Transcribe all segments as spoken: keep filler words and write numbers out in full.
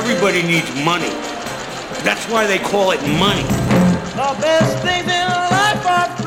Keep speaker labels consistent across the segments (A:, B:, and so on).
A: Everybody needs money. That's why they call it money.
B: The best things in life are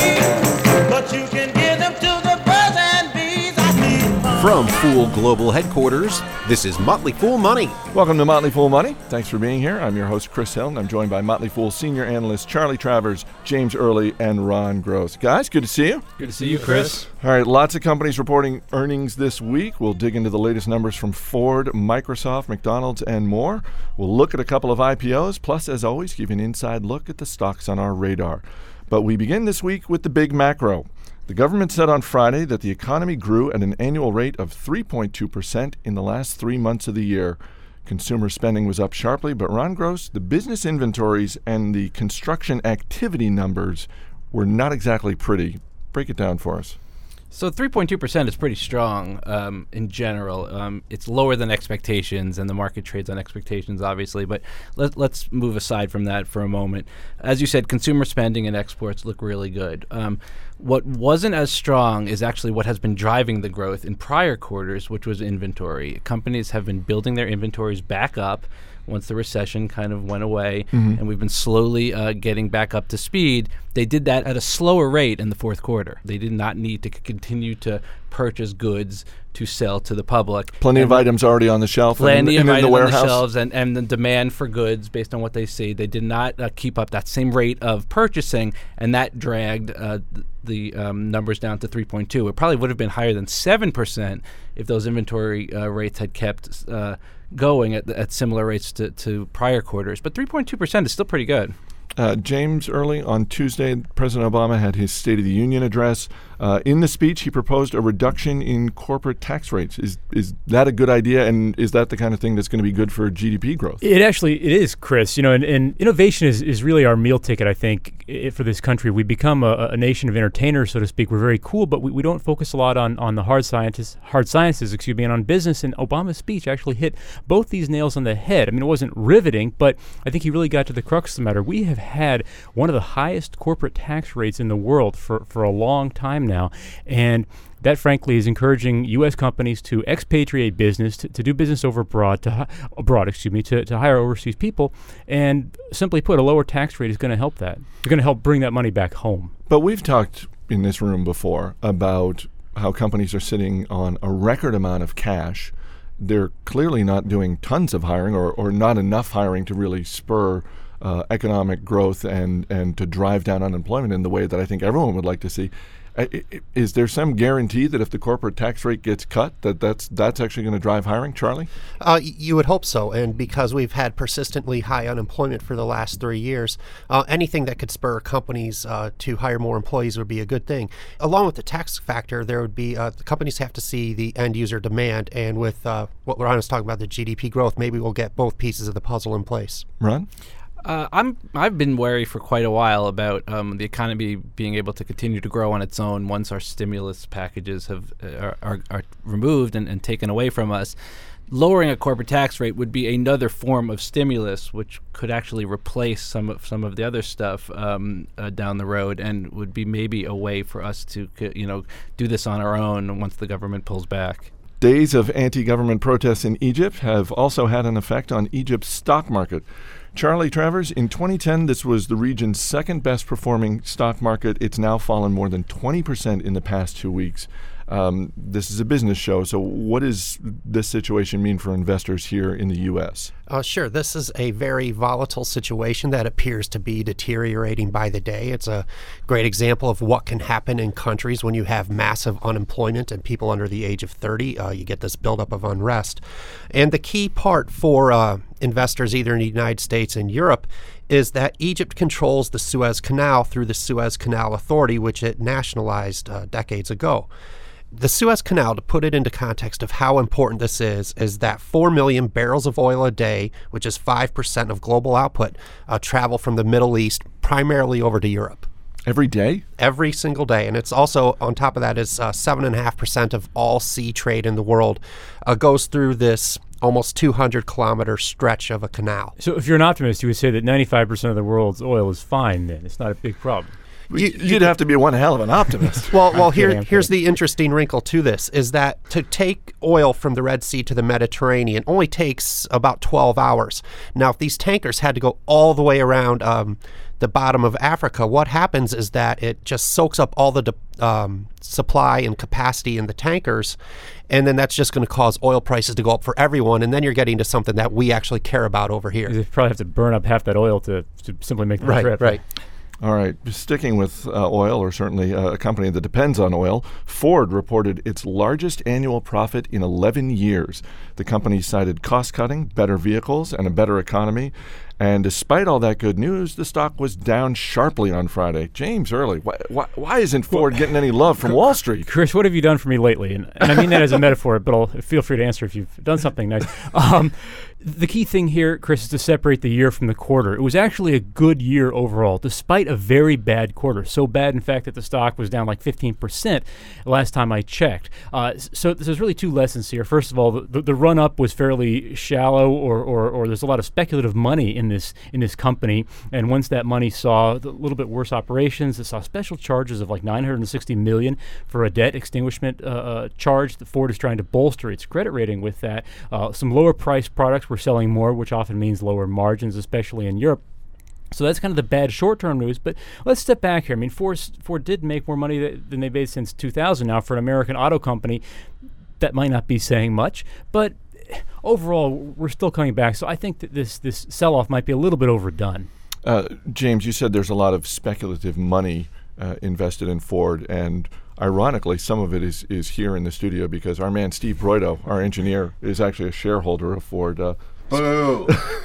B: free, but you can give them to the birds and bees. I need money.
C: From Fool Global Headquarters, this is Motley Fool Money.
D: Welcome to Motley Fool Money. Thanks for being here. I'm your host, Chris Hill, and I'm joined by Motley Fool senior analysts Charlie Travers, James Early, and Ron Gross. Guys, good to see you.
E: Good to see you, Chris.
D: All right, lots of companies reporting earnings this week. We'll dig into the latest numbers from Ford, Microsoft, McDonald's, and more. We'll look at a couple of I P Os, plus, as always, give an inside look at the stocks on our radar. But we begin this week with the big macro. The government said on Friday that the economy grew at an annual rate of three point two percent in the last three months of the year. Consumer spending was up sharply, but Ron Gross, the business inventories and the construction activity numbers were not exactly pretty. Break it down for us.
E: So three point two percent is pretty strong um, in general. Um, it's lower than expectations, and the market trades on expectations, obviously. But let, let's move aside from that for a moment. As you said, consumer spending and exports look really good. Um, what wasn't as strong is actually what has been driving the growth in prior quarters, which was inventory. Companies have been building their inventories back up once the recession kind of went away, mm-hmm. and we've been slowly uh, getting back up to speed. They did that at a slower rate in the fourth quarter. They did not need to c- continue to purchase goods to sell to the public.
D: Plenty
E: and
D: of items already on the shelf
E: plenty
D: and,
E: of
D: and in the warehouse.
E: On the shelves, and, and the demand for goods based on what they see. They did not uh, keep up that same rate of purchasing, and that dragged uh, th- the um, numbers down to three point two. It probably would have been higher than seven percent if those inventory uh, rates had kept uh, going at, at similar rates to, to prior quarters. But three point two percent is still pretty good.
D: Uh, James Early, on Tuesday, President Obama had his State of the Union address. Uh, in the speech, he proposed a reduction in corporate tax rates. Is is that a good idea, and is that the kind of thing that's going to be good for G D P growth?
F: It actually it is, Chris. You know, and, and innovation is, is really our meal ticket, I think, I- for this country. We become a, a nation of entertainers, so to speak. We're very cool, but we, we don't focus a lot on, on the hard sciences, hard sciences, excuse me, and on business. And Obama's speech actually hit both these nails on the head. I mean, it wasn't riveting, but I think he really got to the crux of the matter. We have had one of the highest corporate tax rates in the world for, for a long time now. And that, frankly, is encouraging U S companies to expatriate business, to, to do business over abroad, to hi- abroad, excuse me, to, to hire overseas people. And simply put, a lower tax rate is going to help that. It's going to help bring that money back home.
D: But we've talked in this room before about how companies are sitting on a record amount of cash. They're clearly not doing tons of hiring or, or not enough hiring to really spur uh, economic growth and, and to drive down unemployment in the way that I think everyone would like to see. Is there some guarantee that if the corporate tax rate gets cut, that that's that's actually going to drive hiring, Charlie?
C: Uh, you would hope so, and because we've had persistently high unemployment for the last three years, uh, anything that could spur companies uh, to hire more employees would be a good thing. Along with the tax factor, there would be uh, the companies have to see the end user demand, and with uh, what Ron was talking about, the G D P growth, maybe we'll get both pieces of the puzzle in place.
D: Ron?
E: Uh, I'm I've been wary for quite a while about um, the economy being able to continue to grow on its own once our stimulus packages have uh, are, are, are removed and, and taken away from us. Lowering a corporate tax rate would be another form of stimulus, which could actually replace some of some of the other stuff um, uh, down the road, and would be maybe a way for us to you know do this on our own once the government pulls back.
D: Days of anti-government protests in Egypt have also had an effect on Egypt's stock market. Charlie Travers, in twenty ten, this was the region's second best performing stock market. It's now fallen more than twenty percent in the past two weeks. Um, this is a business show, so what does this situation mean for investors here in the U S?
C: Uh, sure. This is a very volatile situation that appears to be deteriorating by the day. It's a great example of what can happen in countries when you have massive unemployment and people under the age of thirty. Uh, you get this buildup of unrest. And the key part for uh, investors either in the United States and Europe is that Egypt controls the Suez Canal through the Suez Canal Authority, which it nationalized uh, decades ago. The Suez Canal, to put it into context of how important this is, is that four million barrels of oil a day, which is five percent of global output, uh, travel from the Middle East primarily over to Europe.
D: Every day?
C: Every single day. And it's also, on top of that, is uh, seven point five percent of all sea trade in the world uh, goes through this almost two hundred kilometer stretch of a canal.
F: So if you're an optimist, you would say that ninety-five percent of the world's oil is fine then. It's not a big problem.
C: You,
D: You'd have to be one hell of an optimist.
C: Well, well,
F: I'm
C: here,
F: kidding, I'm
C: here's
F: kidding.
C: the interesting wrinkle to this, is that to take oil from the Red Sea to the Mediterranean only takes about twelve hours. Now, if these tankers had to go all the way around um, the bottom of Africa, what happens is that it just soaks up all the de- um, supply and capacity in the tankers, and then that's just going to cause oil prices to go up for everyone, and then you're getting to something that we actually care about over here.
F: You probably have to burn up half that oil to, to simply make the
C: Right,
F: trip.
C: right.
D: All right, sticking with uh, oil, or certainly uh, a company that depends on oil, Ford reported its largest annual profit in eleven years. The company cited cost-cutting, better vehicles, and a better economy. And despite all that good news, the stock was down sharply on Friday. James Early, why, why, why isn't Ford getting any love from Wall Street?
F: Chris, what have you done for me lately? And, and I mean that as a metaphor, but I'll, feel free to answer if you've done something nice. Um, the key thing here, Chris, is to separate the year from the quarter. It was actually a good year overall, despite a very bad quarter. So bad, in fact, that the stock was down like fifteen percent last time I checked. Uh, so, so there's really two lessons here. First of all, the, the run-up was fairly shallow, or, or, or there's a lot of speculative money in this in this company. And once that money saw a little bit worse operations, it saw special charges of like nine hundred sixty million dollars for a debt extinguishment uh, uh, charge. The Ford is trying to bolster its credit rating with that. Uh, some lower-priced products were selling more, which often means lower margins, especially in Europe. So that's kind of the bad short-term news. But let's step back here. I mean, Ford, Ford did make more money th- than they've made since two thousand. Now, for an American auto company, that might not be saying much, but overall, we're still coming back. So I think that this this sell-off might be a little bit overdone.
D: Uh, James, you said there's a lot of speculative money uh, invested in Ford, and ironically, some of it is, is here in the studio because our man Steve Broido, our engineer, is actually a shareholder of Ford. Uh,
G: Boo!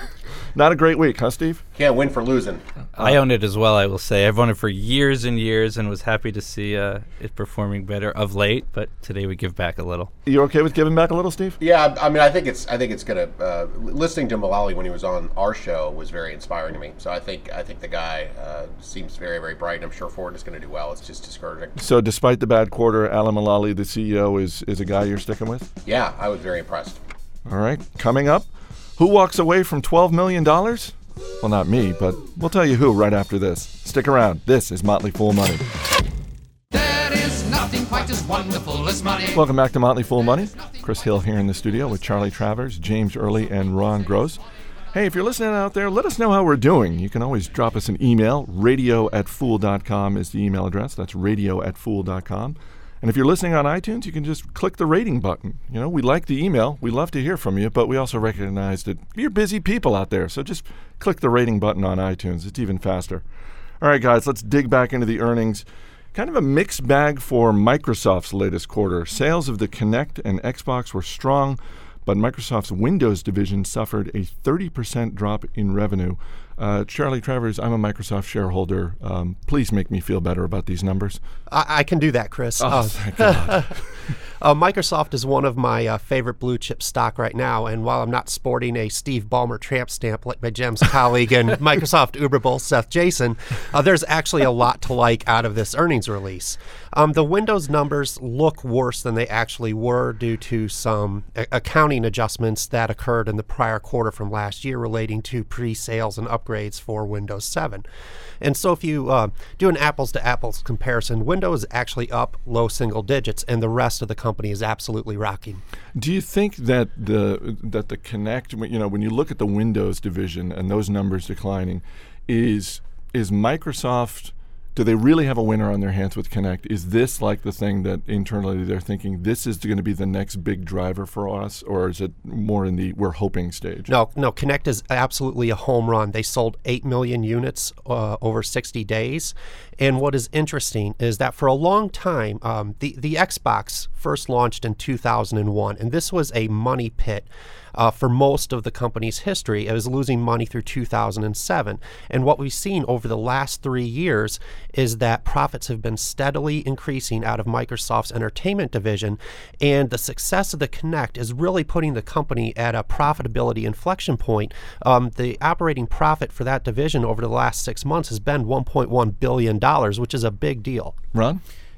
D: not a great week, huh, Steve?
G: Can't win for losing.
E: I own it as well, I will say. I've owned it for years and years and was happy to see uh, it performing better of late, but today we give back a little.
D: You okay with giving back a little, Steve?
G: Yeah, I mean, I think it's, I think it's gonna. Uh, listening to Mullally when he was on our show was very inspiring to me. So I think, I think the guy uh, seems very, very bright, and I'm sure Ford is going to do well. It's just discouraging.
D: So despite the bad quarter, Alan Mullally, the C E O, is, is a guy you're sticking with?
G: Yeah, I was very impressed.
D: All right, coming up, who walks away from twelve million dollars? Well, not me, but we'll tell you who right after this. Stick around. This is Motley Fool Money.
H: There is nothing quite as wonderful as money.
D: Welcome back to Motley Fool Money. Chris Hill here in the studio with Charlie Travers, James Early, and Ron Gross. Hey, if you're listening out there, let us know how we're doing. You can always drop us an email. radio at fool dot com is the email address. That's radio at fool dot com. And if you're listening on iTunes, you can just click the rating button. You know, we like the email. We love to hear from you, but we also recognize that you're busy people out there. So just click the rating button on iTunes. It's even faster. All right, guys, let's dig back into the earnings. Kind of a mixed bag for Microsoft's latest quarter. Sales of the Kinect and Xbox were strong, but Microsoft's Windows division suffered a thirty percent drop in revenue. Uh, Charlie Travers, I'm a Microsoft shareholder. Um, please make me feel better about these numbers.
C: I, I can do that, Chris.
D: Oh,
C: Uh,
D: thank God.
C: uh, Microsoft is one of my uh, favorite blue chip stock right now, and while I'm not sporting a Steve Ballmer tramp stamp like my Gems colleague and Microsoft Uber Bull Seth Jason, uh, there's actually a lot to like out of this earnings release. Um, the Windows numbers look worse than they actually were due to some a- accounting adjustments that occurred in the prior quarter from last year relating to pre-sales and upgrades for Windows seven. And so if you uh, do an apples-to-apples comparison, Windows is actually up low single digits, and the rest of the company is absolutely rocking.
D: Do you think that the that the Kinect, you know, when you look at the Windows division and those numbers declining, is is Microsoft, do they really have a winner on their hands with Kinect? Is this like the thing that internally they're thinking this is going to be the next big driver for us, or is it more in the we're hoping stage?
C: No, no, Kinect is absolutely a home run. They sold eight million units uh, over sixty days. And what is interesting is that for a long time, um, the, the Xbox first launched in two thousand one, and this was a money pit. Uh, for most of the company's history. It was losing money through two thousand seven. And what we've seen over the last three years is that profits have been steadily increasing out of Microsoft's entertainment division. And the success of the Kinect is really putting the company at a profitability inflection point. Um, the operating profit for that division over the last six months has been one point one billion dollars, which is a big deal.
D: Ron?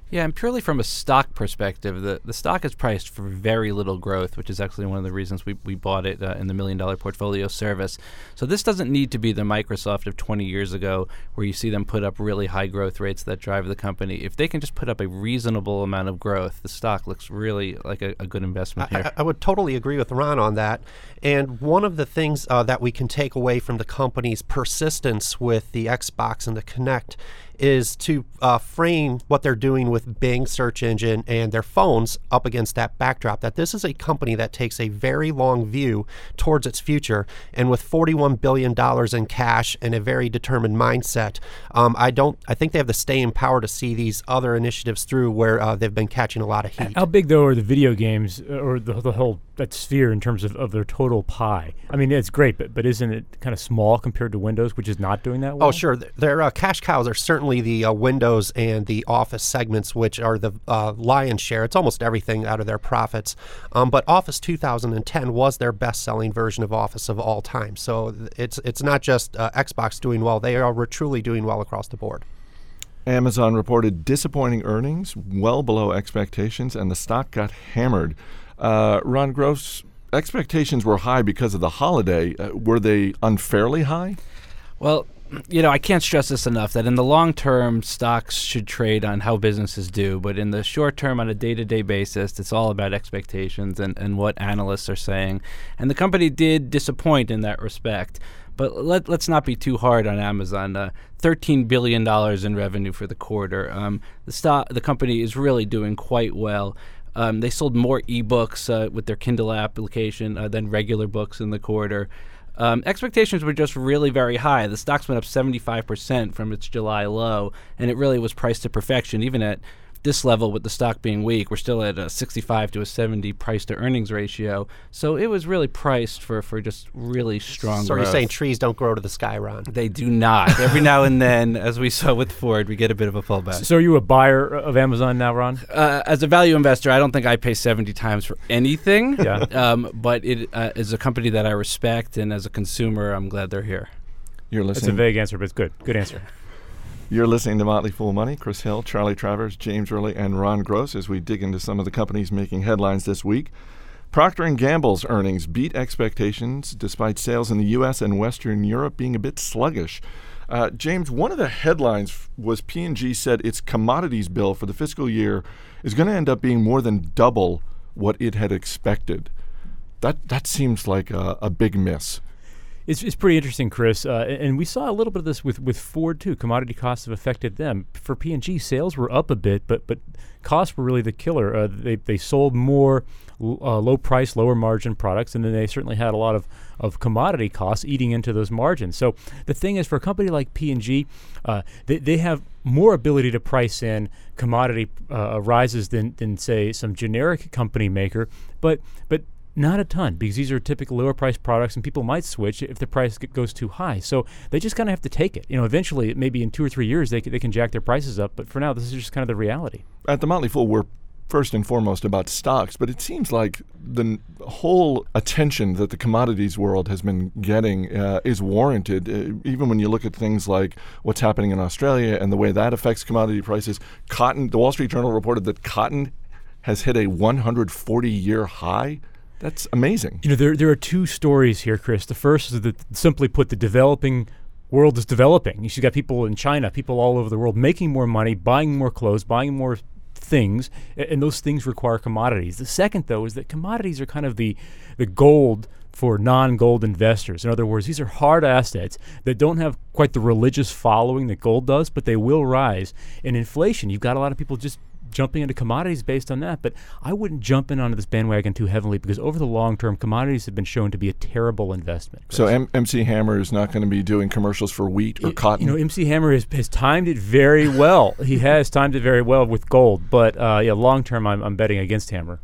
E: Yeah, and purely from a stock perspective, the, the stock is priced for very little growth, which is actually one of the reasons we, we bought it uh, in the Million Dollar Portfolio Service. So this doesn't need to be the Microsoft of twenty years ago where you see them put up really high growth rates that drive the company. If they can just put up a reasonable amount of growth, the stock looks really like a, a good investment
C: I,
E: here.
C: I, I would totally agree with Ron on that. And one of the things uh, that we can take away from the company's persistence with the Xbox and the Kinect is to uh, frame what they're doing with Bing search engine and their phones up against that backdrop, that this is a company that takes a very long view towards its future. And with forty-one billion dollars in cash and a very determined mindset, um, I don't. I think they have the staying power to see these other initiatives through where uh, they've been catching a lot of heat.
F: How big, though, are the video games uh, or the, the whole that sphere in terms of, of their total pie? I mean, it's great, but, but isn't it kind of small compared to Windows, which is not doing that well?
C: Oh, sure. Their uh, cash cows are certainly the uh, Windows and the Office segments, which are the uh, lion's share. It's almost everything out of their profits. Um, but Office two thousand ten was their best-selling version of Office of all time. So it's it's not just uh, Xbox doing well. They are truly doing well across the board.
D: Amazon reported disappointing earnings, well below expectations, and the stock got hammered. Uh, Ron Gross, expectations were high because of the holiday. Uh, were they unfairly high?
E: Well, you know, I can't stress this enough that in the long term, stocks should trade on how businesses do. But in the short term, on a day-to-day basis, it's all about expectations and, and what analysts are saying. And the company did disappoint in that respect. But let, let's not be too hard on Amazon. Uh, thirteen billion dollars in revenue for the quarter. Um, the stock, the company is really doing quite well. Um, they sold more ebooks uh, with their Kindle application uh, than regular books in the quarter. Um, expectations were just really very high. The stock's went up seventy-five percent from its July low, and it really was priced to perfection. Even at this level, with the stock being weak, we're still at a sixty-five to a seventy price to earnings ratio. So it was really priced for, for just really strong
C: So
E: growth.
C: you're saying trees don't grow to the sky, Ron?
E: They do not. Every now and then, as we saw with Ford, we get a bit of a pullback.
F: So are you a buyer of Amazon now, Ron?
E: Uh, as a value investor, I don't think I pay seventy times for anything.
F: Yeah.
E: Um, but it uh, is a company that I respect, and as a consumer, I'm glad they're here.
D: You're
F: It's a
D: listening.
F: vague answer, but it's good. Good answer.
D: You're listening to Motley Fool Money. Chris Hill, Charlie Travers, James Early, and Ron Gross as we dig into some of the companies making headlines this week. Procter and Gamble's earnings beat expectations despite sales in the U S and Western Europe being a bit sluggish. Uh, James, one of the headlines was P and G said its commodities bill for the fiscal year is going to end up being more than double what it had expected. That that seems like a, a big miss.
F: It's, it's pretty interesting, Chris, uh, and we saw a little bit of this with, with Ford too. Commodity costs have affected them. For P and G, sales were up a bit, but but costs were really the killer. Uh, they they sold more uh, low price, lower margin products, and then they certainly had a lot of, of commodity costs eating into those margins. So the thing is, for a company like P and G, uh, they they have more ability to price in commodity uh, rises than than say some generic company maker, but but. Not a ton, because these are typical lower priced products and people might switch if the price g- goes too high. So they just kind of have to take it. You know, eventually, maybe in two or three years, they, c- they can jack their prices up. But for now, this is just kind of the reality.
D: At the Motley Fool, we're first and foremost about stocks, but it seems like the n- whole attention that the commodities world has been getting uh, is warranted, uh, even when you look at things like what's happening in Australia and the way that affects commodity prices. Cotton, the Wall Street Journal reported that cotton has hit a one hundred forty year high. That's amazing.
F: You know, there there are two stories here, Chris. The first is that, simply put, the developing world is developing. You've got people in China, people all over the world making more money, buying more clothes, buying more things, and those things require commodities. The second, though, is that commodities are kind of the the gold for non-gold investors. In other words, these are hard assets that don't have quite the religious following that gold does, but they will rise. In inflation, you've got a lot of people just jumping into commodities based on that, but I wouldn't jump in onto this bandwagon too heavily because over the long term, commodities have been shown to be a terrible investment. Chris.
D: So M- MC Hammer is not going to be doing commercials for wheat or
F: It-
D: cotton?
F: You know, M C Hammer has, has timed it very well. He has timed it very well with gold, but uh, yeah, long term, I'm, I'm betting against Hammer.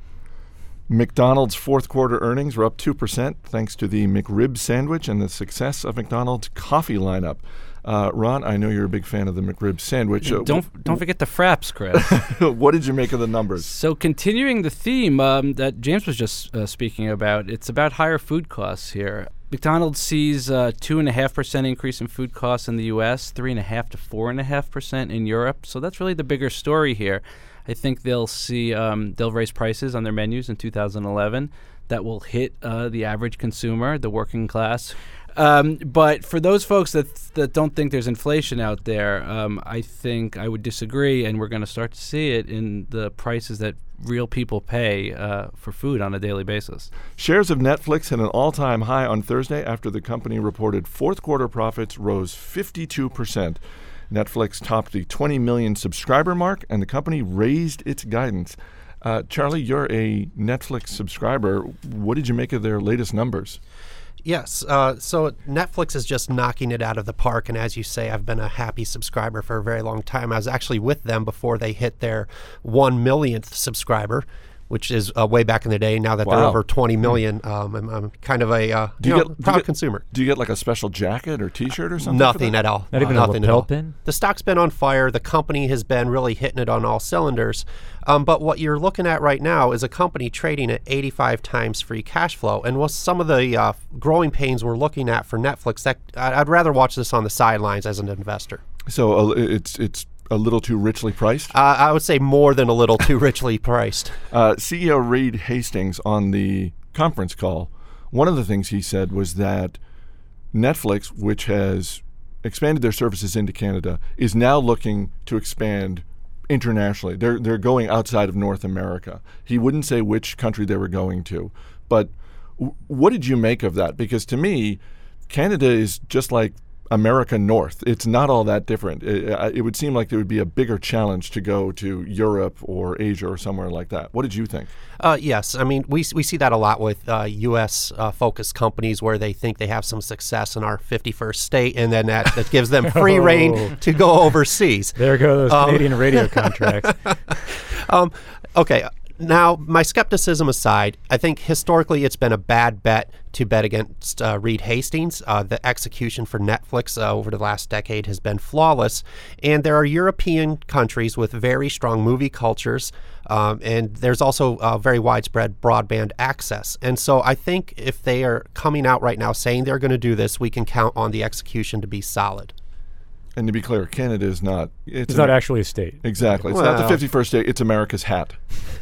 D: McDonald's fourth quarter earnings were up two percent thanks to the McRib sandwich and the success of McDonald's coffee lineup. Uh, Ron, I know you're a big fan of the McRib sandwich. Uh,
E: Don't don't forget the fraps, Chris.
D: what did you make of the numbers?
E: So continuing the theme um, that James was just uh, speaking about, it's about higher food costs here. McDonald's sees a two and a half percent increase in food costs in the U S, three and a half to four and a half percent in Europe. So that's really the bigger story here. I think they'll see um, they'll raise prices on their menus in two thousand eleven. That will hit uh, the average consumer, the working class. Um, but for those folks that that don't think there's inflation out there, um, I think I would disagree, and we're going to start to see it in the prices that real people pay uh, for food on a daily basis.
D: Shares of Netflix hit an all-time high on Thursday after the company reported fourth quarter profits rose fifty-two percent. Netflix topped the twenty million subscriber mark, and the company raised its guidance. Uh, Charlie, you're a Netflix subscriber. What did you make of their latest numbers?
C: Yes. Uh, so Netflix is just knocking it out of the park. And as you say, I've been a happy subscriber for a very long time. I was actually with them before they hit their one millionth subscriber, which is uh, way back in the day. Now that
D: Wow.
C: they're over twenty million, um, I'm, I'm kind of a uh,
D: Do you
C: you know,
D: get- do you
C: proud
D: get-
C: consumer.
D: Do you get like a special jacket or T-shirt or something? for
C: Nothing
D: that?
C: at all.
F: Not even
C: Uh,
F: a
C: nothing at
F: lapel
C: all.
F: pin?
C: The stock's been on fire. The company has been really hitting it on all cylinders. Um, but what you're looking at right now is a company trading at eighty-five times free cash flow. And with some of the uh, growing pains we're looking at for Netflix, that I- I'd rather watch this on the sidelines as an investor.
D: So uh, it's it's a little too richly priced.
C: Uh, I would say more than a little too richly priced.
D: Uh, C E O Reed Hastings on the conference call, one of the things he said was that Netflix, which has expanded their services into Canada, is now looking to expand internationally. They're they're going outside of North America. He wouldn't say which country they were going to, but w- what did you make of that? Because to me, Canada is just like America North. It's not all that different. It, it would seem like there would be a bigger challenge to go to Europe or Asia or somewhere like that. What did you think?
C: Uh, yes, I mean, we we see that a lot with uh, U S uh, focused companies where they think they have some success in our fifty-first state, and then that, that gives them free
F: Oh.
C: reign to go overseas.
F: There go those
C: Um,
F: Canadian radio contracts.
C: Um, okay, now my skepticism aside, I think historically it's been a bad bet to bet against uh, Reed Hastings. Uh, the execution for Netflix uh, over the last decade has been flawless, and there are European countries with very strong movie cultures, um, and there's also uh, very widespread broadband access. And so I think if they are coming out right now saying they're going to do this, we can count on the execution to be solid.
D: And to be clear, Canada is not.
F: It's not actually a state.
D: Exactly. It's not the
C: Well.
D: fifty-first state. It's America's hat.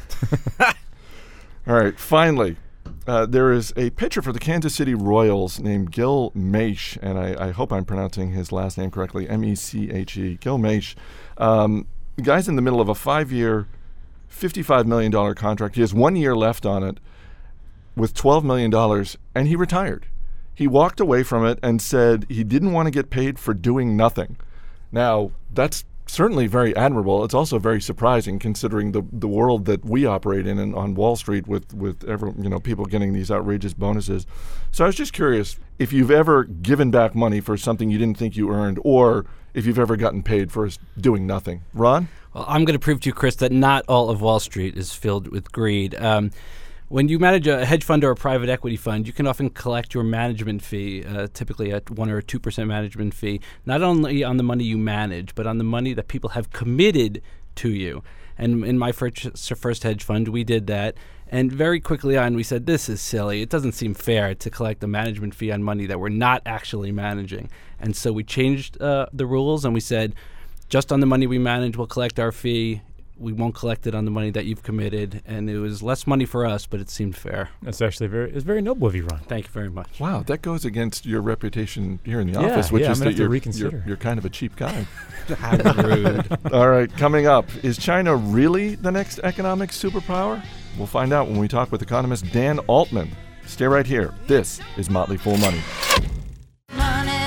D: All right. Finally, uh, there is a pitcher for the Kansas City Royals named Gil Meiche, and I, I hope I'm pronouncing his last name correctly, M E C H E, Gil Meiche. Um, the guy's in the middle of a five-year, fifty-five million dollars contract. He has one year left on it with twelve million dollars, and he retired. He walked away from it and said he didn't want to get paid for doing nothing. Now, that's certainly very admirable. It's also very surprising considering the the world that we operate in and on Wall Street with with every, you know people getting these outrageous bonuses. So I was just curious if you've ever given back money for something you didn't think you earned, or if you've ever gotten paid for s- doing nothing. Ron?
E: Well, I'm going to prove to you, Chris, that not all of Wall Street is filled with greed. Um, When you manage a hedge fund or a private equity fund, you can often collect your management fee, uh, typically at one or a two percent management fee, not only on the money you manage, but on the money that people have committed to you. And in my first, first hedge fund, we did that. And very quickly on, we said, this is silly. It doesn't seem fair to collect a management fee on money that we're not actually managing. And so we changed uh, the rules, and we said, just on the money we manage, we'll collect our fee. We won't collect it on the money that you've committed, and it was less money for us, but it seemed fair.
F: That's actually very it's very noble of you, Ron.
E: Thank you very much.
D: Wow, that goes against your reputation here in the
F: Yeah,
D: office, which
F: yeah,
D: is
F: I'm gonna
D: that
F: have to
D: you're,
F: reconsider.
D: you're, you're kind of a cheap guy.
E: How rude.
D: All right, coming up, is China really the next economic superpower? We'll find out when we talk with economist Dan Altman. Stay right here. This is Motley Fool Money.
I: Money,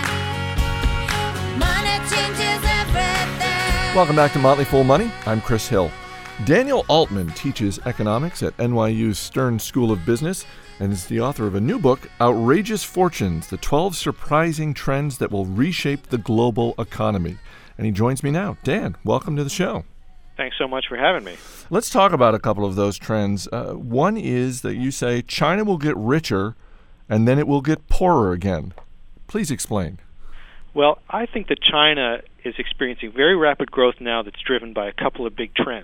I: money changes everything.
D: Welcome back to Motley Fool Money. I'm Chris Hill. Daniel Altman teaches economics at N Y U's Stern School of Business and is the author of a new book, Outrageous Fortunes, the twelve Surprising Trends That Will Reshape the Global Economy. And he joins me now. Dan, welcome to the show.
J: Thanks so much for having me.
D: Let's talk about a couple of those trends. Uh, one is that you say China will get richer and then it will get poorer again. Please explain.
J: Well, I think that China is experiencing very rapid growth now that's driven by a couple of big trends.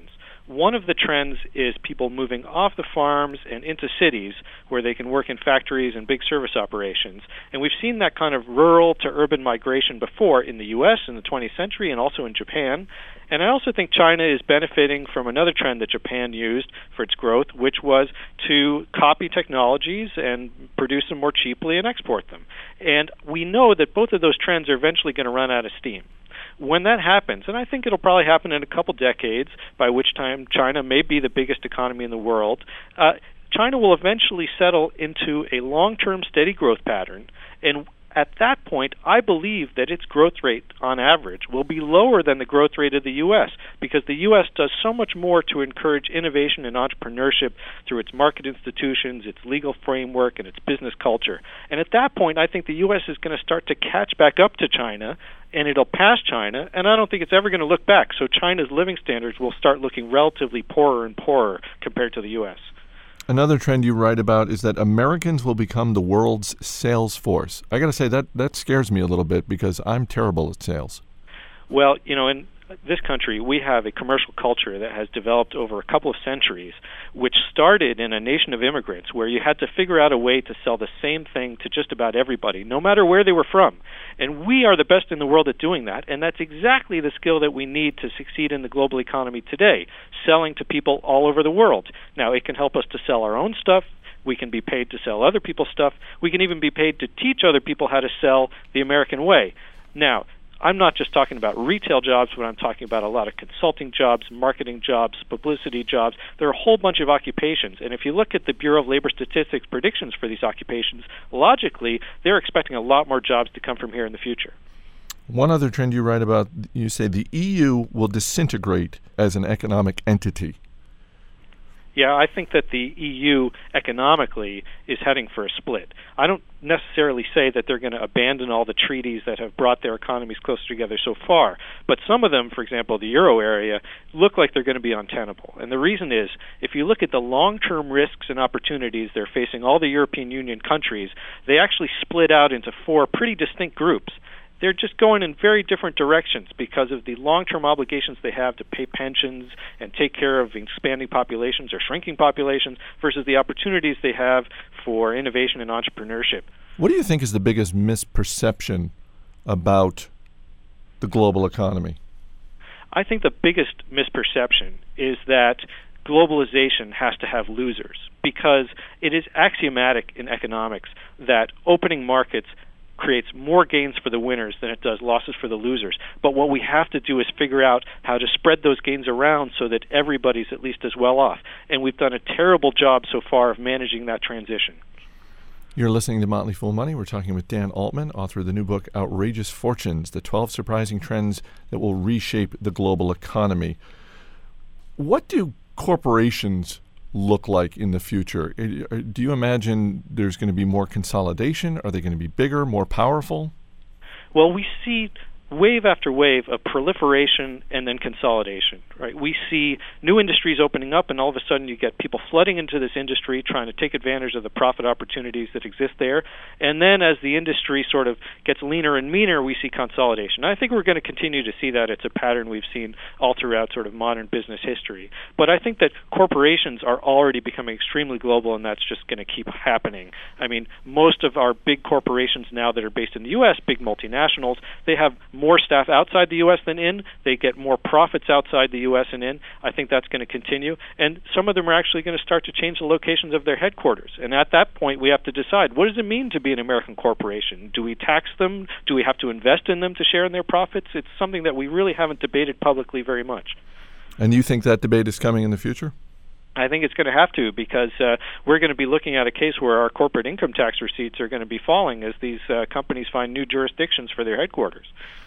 J: One of the trends is people moving off the farms and into cities where they can work in factories and big service operations. And we've seen that kind of rural to urban migration before in the U S in the twentieth century and also in Japan. And I also think China is benefiting from another trend that Japan used for its growth, which was to copy technologies and produce them more cheaply and export them. And we know that both of those trends are eventually going to run out of steam. When that happens, and I think it'll probably happen in a couple decades, by which time China may be the biggest economy in the world, uh, China will eventually settle into a long-term steady growth pattern. And at that point, I believe that its growth rate on average will be lower than the growth rate of the U S because the U S does so much more to encourage innovation and entrepreneurship through its market institutions, its legal framework, and its business culture. And at that point, I think the U S is going to start to catch back up to China, and it'll pass China, and I don't think it's ever going to look back. So China's living standards will start looking relatively poorer and poorer compared to the U S.
D: Another trend you write about is that Americans will become the world's sales force. I got to say, that, that scares me a little bit because I'm terrible at sales.
J: Well, you know, in this country, we have a commercial culture that has developed over a couple of centuries, which started in a nation of immigrants where you had to figure out a way to sell the same thing to just about everybody, no matter where they were from. And we are the best in the world at doing that, and that's exactly the skill that we need to succeed in the global economy today, selling to people all over the world. Now, it can help us to sell our own stuff. We can be paid to sell other people's stuff. We can even be paid to teach other people how to sell the American way. Now, I'm not just talking about retail jobs, but I'm talking about a lot of consulting jobs, marketing jobs, publicity jobs. There are a whole bunch of occupations. And if you look at the Bureau of Labor Statistics predictions for these occupations, logically, they're expecting a lot more jobs to come from here in the future.
D: One other trend you write about, you say the E U will disintegrate as an economic entity.
J: Yeah, I think that the E U economically is heading for a split. I don't necessarily say that they're going to abandon all the treaties that have brought their economies closer together so far, but some of them, for example, the euro area, look like they're going to be untenable. And the reason is, if you look at the long-term risks and opportunities they're facing all the European Union countries, they actually split out into four pretty distinct groups. They're just going in very different directions because of the long-term obligations they have to pay pensions and take care of expanding populations or shrinking populations versus the opportunities they have for innovation and entrepreneurship.
D: What do you think is the biggest misperception about the global economy?
J: I think the biggest misperception is that globalization has to have losers, because it is axiomatic in economics that opening markets creates more gains for the winners than it does losses for the losers. But what we have to do is figure out how to spread those gains around so that everybody's at least as well off. And we've done a terrible job so far of managing that transition.
D: You're listening to Motley Fool Money. We're talking with Dan Altman, author of the new book, Outrageous Fortunes, the twelve Surprising Trends That Will Reshape the Global Economy. What do corporations look like in the future? Do you imagine there's going to be more consolidation? Are they going to be bigger, more powerful?
J: Well, we see wave after wave of proliferation and then consolidation, right? We see new industries opening up, and all of a sudden you get people flooding into this industry trying to take advantage of the profit opportunities that exist there. And then as the industry sort of gets leaner and meaner, we see consolidation. I think we're going to continue to see that. It's a pattern we've seen all throughout sort of modern business history. But I think that corporations are already becoming extremely global, and that's just going to keep happening. I mean, most of our big corporations now that are based in the U S, big multinationals, they have more staff outside the U S than in. They get more profits outside the U S and in. I think that's going to continue. And some of them are actually going to start to change the locations of their headquarters. And at that point, we have to decide, what does it mean to be an American corporation? Do we tax them? Do we have to invest in them to share in their profits? It's something that we really haven't debated publicly very much.
D: And you think that debate is coming in the future?
J: I think it's going to have to, because uh, we're going to be looking at a case where our corporate income tax receipts are going to be falling as these uh, companies find new jurisdictions for their headquarters.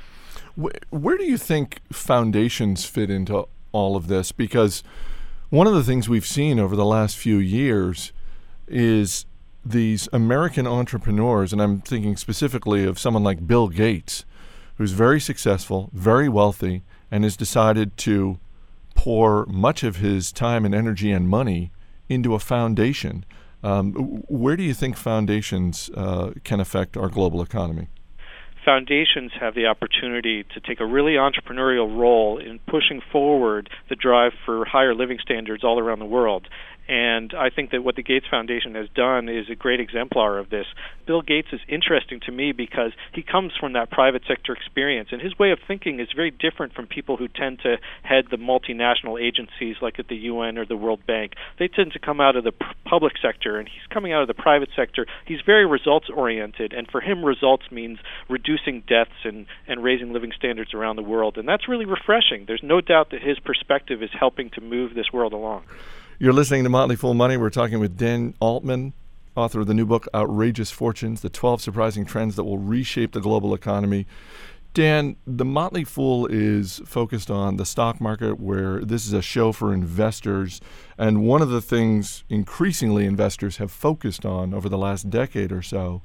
D: Where do you think foundations fit into all of this? Because one of the things we've seen over the last few years is these American entrepreneurs, and I'm thinking specifically of someone like Bill Gates, who's very successful, very wealthy, and has decided to pour much of his time and energy and money into a foundation. Um, where do you think foundations uh, can affect our global economy?
J: foundations have the opportunity to take a really entrepreneurial role in pushing forward the drive for higher living standards all around the world. And I think that what the Gates Foundation has done is a great exemplar of this. Bill Gates is interesting to me because he comes from that private sector experience, and his way of thinking is very different from people who tend to head the multinational agencies like at the U N or the World Bank. They tend to come out of the p- public sector, and he's coming out of the private sector. He's very results-oriented, and for him, results means reducing deaths and, and raising living standards around the world, and that's really refreshing. There's no doubt that his perspective is helping to move this world along.
D: You're listening to Motley Fool Money. We're talking with Dan Altman, author of the new book, Outrageous Fortunes, the twelve Surprising Trends That Will Reshape the Global Economy. Dan, the Motley Fool is focused on the stock market, where this is a show for investors. And one of the things increasingly investors have focused on over the last decade or so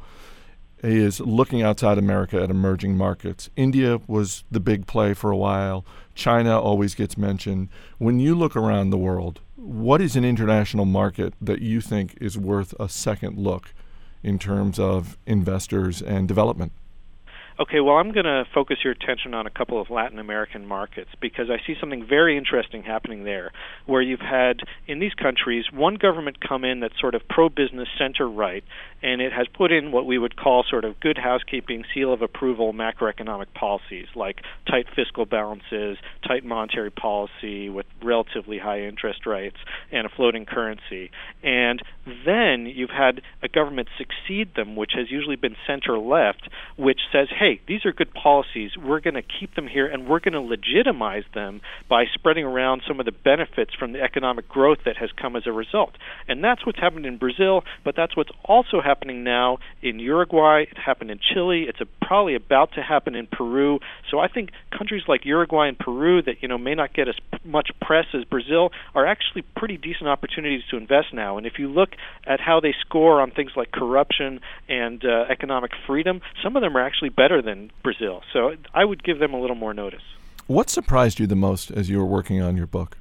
D: is looking outside America at emerging markets. India was the big play for a while. China always gets mentioned. When you look around the world, what is an international market that you think is worth a second look in terms of investors and development?
J: Okay, well, I'm going to focus your attention on a couple of Latin American markets because I see something very interesting happening there, where you've had, in these countries, one government come in that's sort of pro-business, center-right, and it has put in what we would call sort of good housekeeping, seal of approval macroeconomic policies, like tight fiscal balances, tight monetary policy with relatively high interest rates, and a floating currency. And then you've had a government succeed them, which has usually been center-left, which says, hey, Hey, these are good policies. We're going to keep them here, and we're going to legitimize them by spreading around some of the benefits from the economic growth that has come as a result. And that's what's happened in Brazil, but that's what's also happening now in Uruguay. It happened in Chile. It's a, probably about to happen in Peru. So I think countries like Uruguay and Peru that, you know, may not get as much press as Brazil are actually pretty decent opportunities to invest now. And if you look at how they score on things like corruption and uh, economic freedom, some of them are actually better than Brazil. So I would give them a little more notice.
D: What surprised you the most as you were working on your book?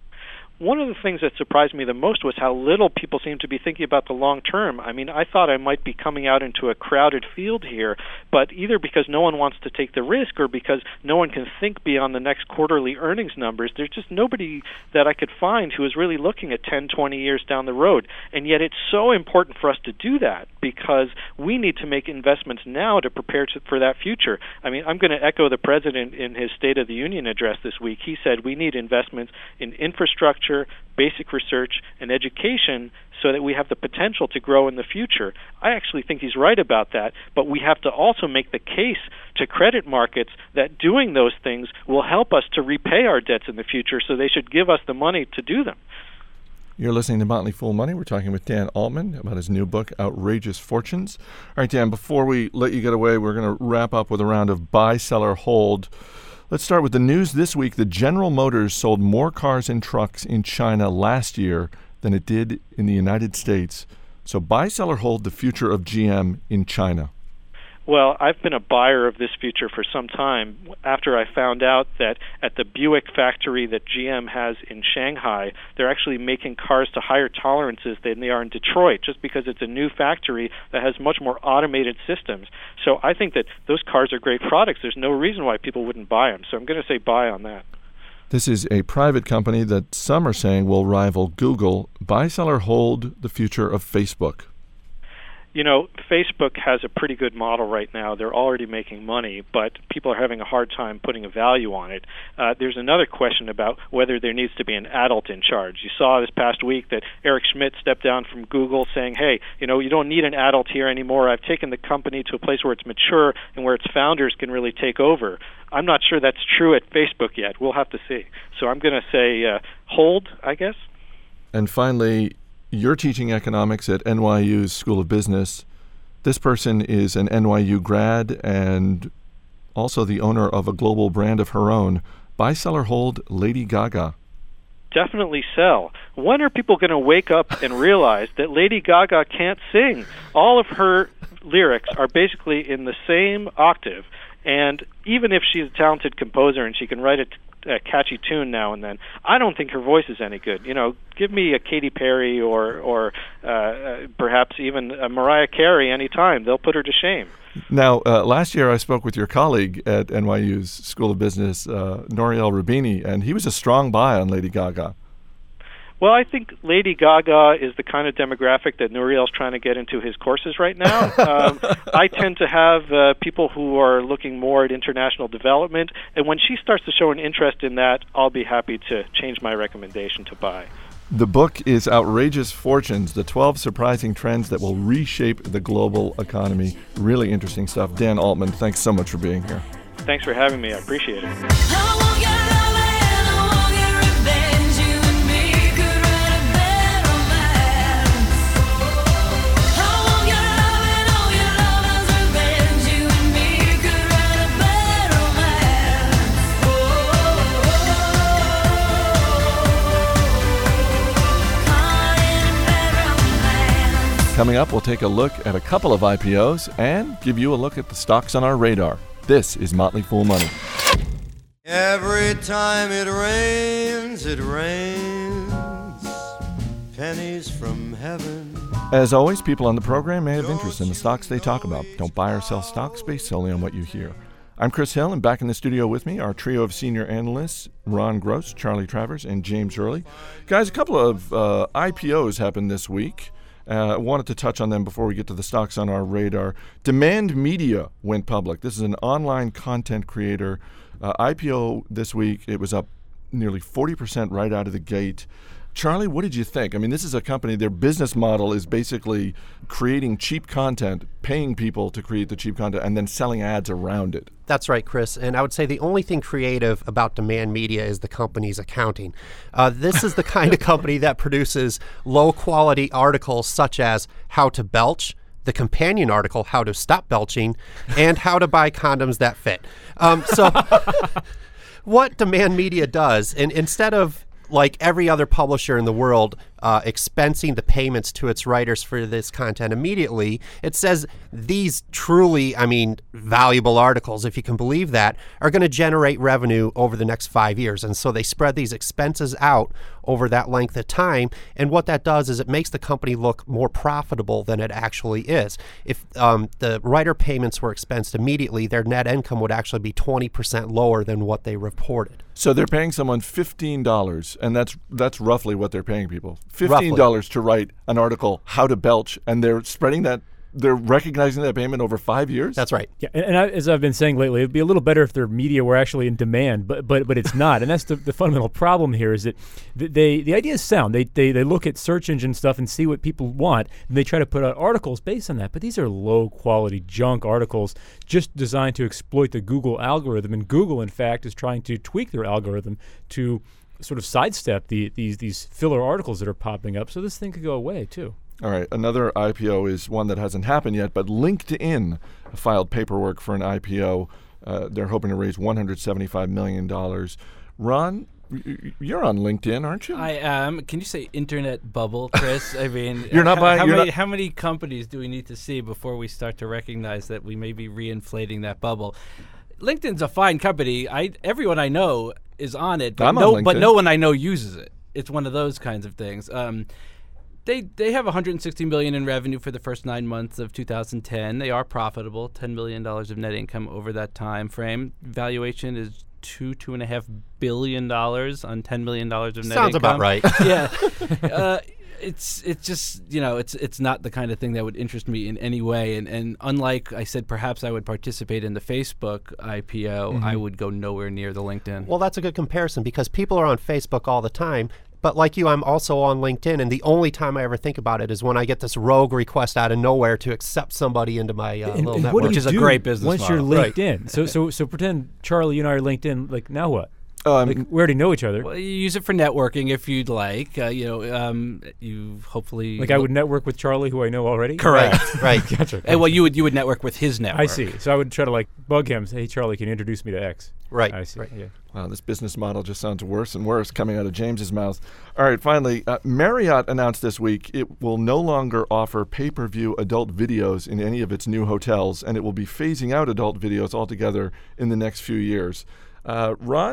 J: One of the things that surprised me the most was how little people seem to be thinking about the long term. I mean, I thought I might be coming out into a crowded field here, but either because no one wants to take the risk or because no one can think beyond the next quarterly earnings numbers, there's just nobody that I could find who is really looking at ten, twenty years down the road. And yet it's so important for us to do that because we need to make investments now to prepare to, for that future. I mean, I'm going to echo the president in his State of the Union address this week. He said we need investments in infrastructure, basic research, and education so that we have the potential to grow in the future. I actually think he's right about that, but we have to also make the case to credit markets that doing those things will help us to repay our debts in the future, so they should give us the money to do them.
D: You're listening to Motley Fool Money. We're talking with Dan Altman about his new book, Outrageous Fortunes. All right, Dan, before we let you get away, we're going to wrap up with a round of buy, sell, or hold. Let's start with the news this week. The General Motors sold more cars and trucks in China last year than it did in the United States. So buy, sell, or hold the future of G M in China.
J: Well, I've been a buyer of this future for some time after I found out that at the Buick factory that G M has in Shanghai, they're actually making cars to higher tolerances than they are in Detroit, just because it's a new factory that has much more automated systems. So I think that those cars are great products. There's no reason why people wouldn't buy them. So I'm going to say buy on that.
D: This is a private company that some are saying will rival Google. Buy, sell, or hold the future of Facebook.
J: You know, Facebook has a pretty good model right now. They're already making money, but people are having a hard time putting a value on it. Uh, there's another question about whether there needs to be an adult in charge. You saw this past week that Eric Schmidt stepped down from Google saying, hey, you know, you don't need an adult here anymore. I've taken the company to a place where it's mature and where its founders can really take over. I'm not sure that's true at Facebook yet. We'll have to see. So I'm going to say uh, hold, I guess.
D: And finally, you're teaching economics at N Y U's School of Business. This person is an N Y U grad and also the owner of a global brand of her own. Buy, sell, or hold Lady Gaga.
J: Definitely sell. When are people going to wake up and realize that Lady Gaga can't sing? All of her lyrics are basically in the same octave. And even if she's a talented composer and she can write a t- a catchy tune now and then. I don't think her voice is any good. You know, give me a Katy Perry or or uh, uh, perhaps even a Mariah Carey anytime. They'll put her to shame.
D: Now, uh, last year I spoke with your colleague at N Y U's School of Business, uh, Nouriel Roubini, and he was a strong buy on Lady Gaga.
J: Well, I think Lady Gaga is the kind of demographic that Nouriel's trying to get into his courses right now. um, I tend to have uh, people who are looking more at international development, and when she starts to show an interest in that, I'll be happy to change my recommendation to buy.
D: The book is Outrageous Fortunes, the twelve Surprising Trends That Will Reshape the Global Economy. Really interesting stuff. Dan Altman, thanks so much for being here.
J: Thanks for having me. I appreciate it.
D: Coming up, we'll take a look at a couple of I P Os and give you a look at the stocks on our radar. This is Motley Fool Money.
B: Every time it rains, it rains pennies from heaven.
D: As always, people on the program may have interest in the stocks they talk about. Don't buy or sell stocks based solely on what you hear. I'm Chris Hill, and back in the studio with me, our trio of senior analysts, Ron Gross, Charlie Travers, and James Early. Guys, a couple of uh, I P Os happened this week. I uh, wanted to touch on them before we get to the stocks on our radar. Demand Media went public. This is an online content creator. Uh, I P O this week, it was up nearly forty percent right out of the gate. Charlie, what did you think? I mean, this is a company, their business model is basically creating cheap content, paying people to create the cheap content, and then selling ads around it.
C: That's right, Chris. And I would say the only thing creative about Demand Media is the company's accounting. Uh, this is the kind of company that produces low-quality articles such as How to Belch, the companion article, How to Stop Belching, and How to Buy Condoms That Fit. Um, so what Demand Media does, and instead of like every other publisher in the world, uh, expensing the payments to its writers for this content immediately, it says these truly, I mean, valuable articles, if you can believe that, are going to generate revenue over the next five years. And so they spread these expenses out over that length of time. And what that does is it makes the company look more profitable than it actually is. If um, the writer payments were expensed immediately, their net income would actually be twenty percent lower than what they reported.
D: So they're paying someone fifteen dollars, and that's that's roughly what they're paying people. fifteen dollars roughly. To write an article, How to Belch, and they're spreading that, they're recognizing that payment over five years?
C: That's right.
F: Yeah, and, and I, as I've been saying lately, it'd be a little better if their media were actually in demand, but but but it's not. And that's the, the fundamental problem here is that they the idea is sound. They, they they look at search engine stuff and see what people want, and they try to put out articles based on that. But these are low-quality junk articles just designed to exploit the Google algorithm. And Google, in fact, is trying to tweak their algorithm to sort of sidestep the, these these filler articles that are popping up, so this thing could go away too.
D: All right, another I P O is one that hasn't happened yet, but LinkedIn filed paperwork for an I P O. Uh, they're hoping to raise one hundred seventy-five million dollars. Ron, you're on LinkedIn, aren't you?
E: I am. Can you say internet bubble, Chris? I mean,
D: you're not
E: how,
D: buying.
E: How,
D: you're
E: many,
D: not...
E: how many companies do we need to see before we start to recognize that we may be reinflating that bubble? LinkedIn's a fine company. I everyone I know is on it, but
D: I'm
E: no,
D: on LinkedIn.
E: but no one I know uses it. It's one of those kinds of things. Um, They they have one hundred sixty million dollars in revenue for the first nine months of two thousand ten. They are profitable, ten million dollars of net income over that time frame. Valuation is two two and a half billion dollars on ten million dollars of net
C: Sounds
E: income.
C: about right.
E: Yeah, uh, it's it's just you know it's it's not the kind of thing that would interest me in any way. And and unlike I said, perhaps I would participate in the Facebook I P O. Mm-hmm. I would go nowhere near the LinkedIn.
C: Well, that's a good comparison because people are on Facebook all the time. But like you, I'm also on LinkedIn, and the only time I ever think about it is when I get this rogue request out of nowhere to accept somebody into my uh,
F: and,
C: little
F: and
C: network.
F: what do
E: Which
F: you
E: is a
F: do
E: great business
F: once
E: model.
F: you're
C: Right.
F: LinkedIn. so so so pretend Charlie, you and I are LinkedIn. Like now what?
D: Um,
F: like, we already know each other.
E: Well, you use it for networking if you'd like. Uh, you know, um, you hopefully
F: Like I would network with Charlie, who I know already.
E: Correct.
C: Right.
F: Gotcha. gotcha.
E: And well, you would you would network with his network.
F: I see. So I would try to like bug him. Say, hey, Charlie, can you introduce me to X?
C: Right.
F: I see.
C: Right.
F: Yeah.
D: Wow, this business model just sounds worse and worse coming out of James's mouth. All right, finally, uh, Marriott announced this week it will no longer offer pay-per-view adult videos in any of its new hotels, and it will be phasing out adult videos altogether in the next few years. Uh, Ron,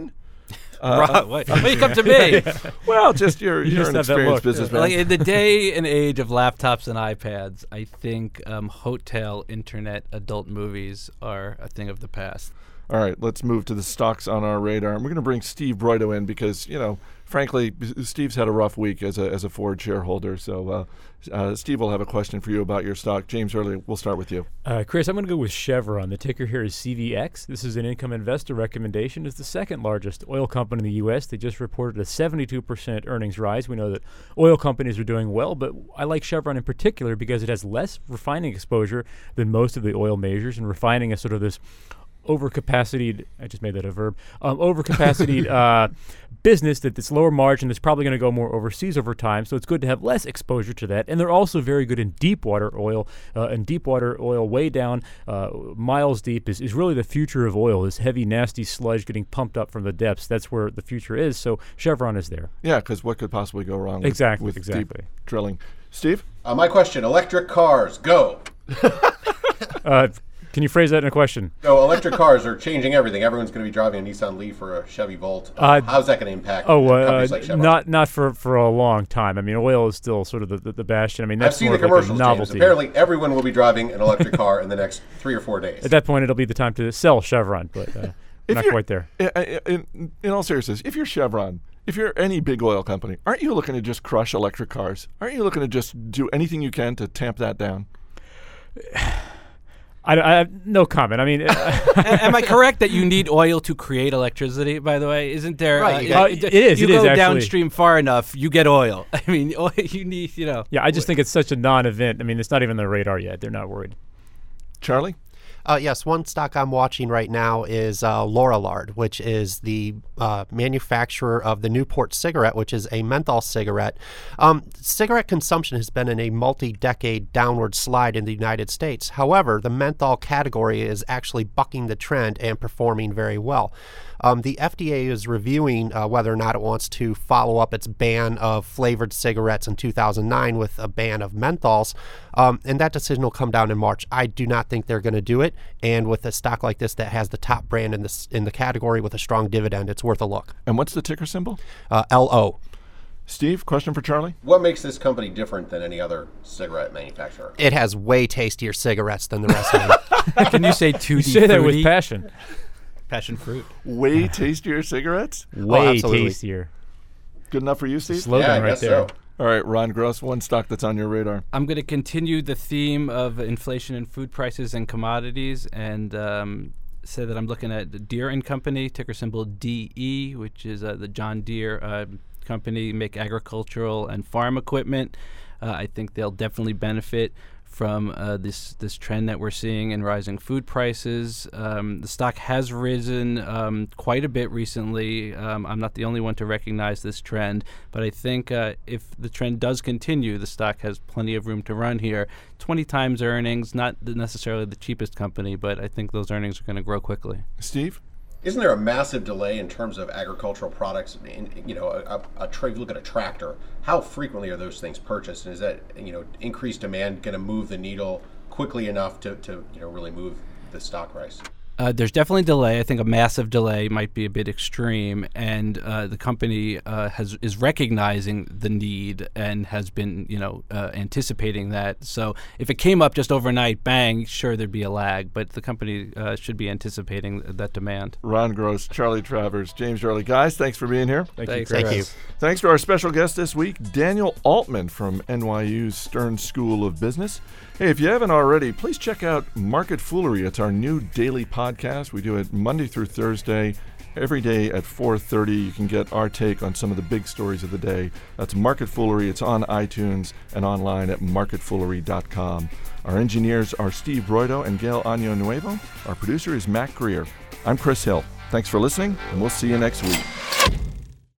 D: Uh,
E: Rob, what? Why you come to me?
D: Well, just you're,
F: You
D: you're
F: just
D: an
F: have that
D: experienced
F: look.
D: businessman.
E: Like in the day and age of laptops and iPads, I think um, hotel internet adult movies are a thing of the past.
D: All right, let's move to the stocks on our radar. And we're going to bring Steve Broido in because, you know, frankly, Steve's had a rough week as a as a Ford shareholder. So, uh, uh, Steve will have a question for you about your stock. James Early, we'll start with you.
F: Uh, Chris, I'm going to go with Chevron. The ticker here is C V X. This is an income investor recommendation. It's the second largest oil company in the U S. They just reported a seventy-two percent earnings rise. We know that oil companies are doing well, but I like Chevron in particular because it has less refining exposure than most of the oil majors, and refining is sort of this overcapacity, I just made that a verb, um, overcapacity uh, business that that's lower margin that's probably going to go more overseas over time. So it's good to have less exposure to that. And they're also very good in deep water oil. Uh, and deep water oil way down, uh, miles deep, is, is really the future of oil, this heavy, nasty sludge getting pumped up from the depths. That's where the future is. So Chevron is there.
D: Yeah, because what could possibly go wrong with,
F: Exactly,
D: with
F: exactly.
D: deep drilling? Steve?
G: Uh, my question, electric cars, go.
F: Uh, Can you phrase that in a question?
G: No, electric cars are changing everything. Everyone's going to be driving a Nissan Leaf or a Chevy Volt.
F: Uh,
G: How's that going to impact
F: Oh, uh,
G: companies like Chevron?
F: not not for, for a long time. I mean, oil is still sort of the, the, the bastion. I mean, that's
G: I've seen
F: more
G: the
F: of like a
G: commercials, James.
F: novelty.
G: Apparently, everyone will be driving an electric car in the next three or four days.
F: At that point, it'll be the time to sell Chevron, but uh, not
D: you're-
F: quite there.
D: I- I- In, in all seriousness, if you're Chevron, if you're any big oil company, aren't you looking to just crush electric cars? Aren't you looking to just do anything you can to tamp that down?
F: I, I have no comment. I mean,
E: A- Am I correct that you need oil to create electricity, by the way? Isn't there?
C: Right,
E: uh,
C: you
E: y-
C: got-
F: Uh, it is,
E: You
F: it
E: go
F: is actually.
E: downstream far enough, you get oil. I mean, oil, you need, you know.
F: yeah, I just think it's such a non-event. I mean, it's not even on the radar yet. They're not worried.
D: Charlie?
C: Uh, yes, one stock I'm watching right now is uh, Lorillard, which is the uh, manufacturer of the Newport cigarette, which is a menthol cigarette. Um, cigarette consumption has been in a multi-decade downward slide in the United States. However, the menthol category is actually bucking the trend and performing very well. Um, the F D A is reviewing uh, whether or not it wants to follow up its ban of flavored cigarettes in two thousand nine with a ban of menthols, um, and that decision will come down in March. I do not think they're going to do it, and with a stock like this that has the top brand in the, in the category with a strong dividend, it's worth a look.
D: And what's the ticker symbol?
C: Uh, L O.
D: Steve, question for Charlie?
G: What makes this company different than any other cigarette manufacturer?
C: It has way tastier cigarettes than the rest of them.
E: Can you say two
F: You
E: D
F: say that with
E: fruity?
F: passion.
E: Passion fruit.
D: Way tastier cigarettes?
F: Way
C: absolutely.
F: tastier.
D: Good enough for you, Steve?
F: Slogan
G: yeah, I
F: right
G: guess
F: there.
G: so.
D: All right, Ron Gross, one stock that's on your radar.
E: I'm going to continue the theme of inflation in food prices and commodities, and um, say that I'm looking at the Deere and Company, ticker symbol D E, which is uh, the John Deere uh, company, make agricultural and farm equipment. Uh, I think they'll definitely benefit from uh, this this trend that we're seeing in rising food prices. Um, the stock has risen um, quite a bit recently. Um, I'm not the only one to recognize this trend, but I think uh, if the trend does continue, the stock has plenty of room to run here. twenty times earnings, not the necessarily the cheapest company, but I think those earnings are going to grow quickly.
D: Steve?
G: Isn't there a massive delay in terms of agricultural products? In, you know, a, a, a tra- look at a tractor. How frequently are those things purchased? And is that, you know, increased demand going to move the needle quickly enough to, to, you know, really move the stock price?
E: Uh, there's definitely delay. I think a massive delay might be a bit extreme, and uh, the company uh, has is recognizing the need and has been, you know, uh, anticipating that. So if it came up just overnight, bang, sure there'd be a lag, but the company uh, should be anticipating that demand.
D: Ron Gross, Charlie Travers, James Early. Guys, thanks for being here.
F: Thank
E: Thanks.
F: you, Chris.
C: Thank you.
D: Thanks to our special guest this week, Daniel Altman from N Y U's Stern School of Business. Hey, if you haven't already, please check out Market Foolery. It's our new daily podcast. We do it Monday through Thursday, every day at four thirty. You can get our take on some of the big stories of the day. That's Market Foolery. It's on iTunes and online at market foolery dot com. Our engineers are Steve Broido and Gail Año Nuevo. Our producer is Matt Greer. I'm Chris Hill. Thanks for listening, and we'll see you next week.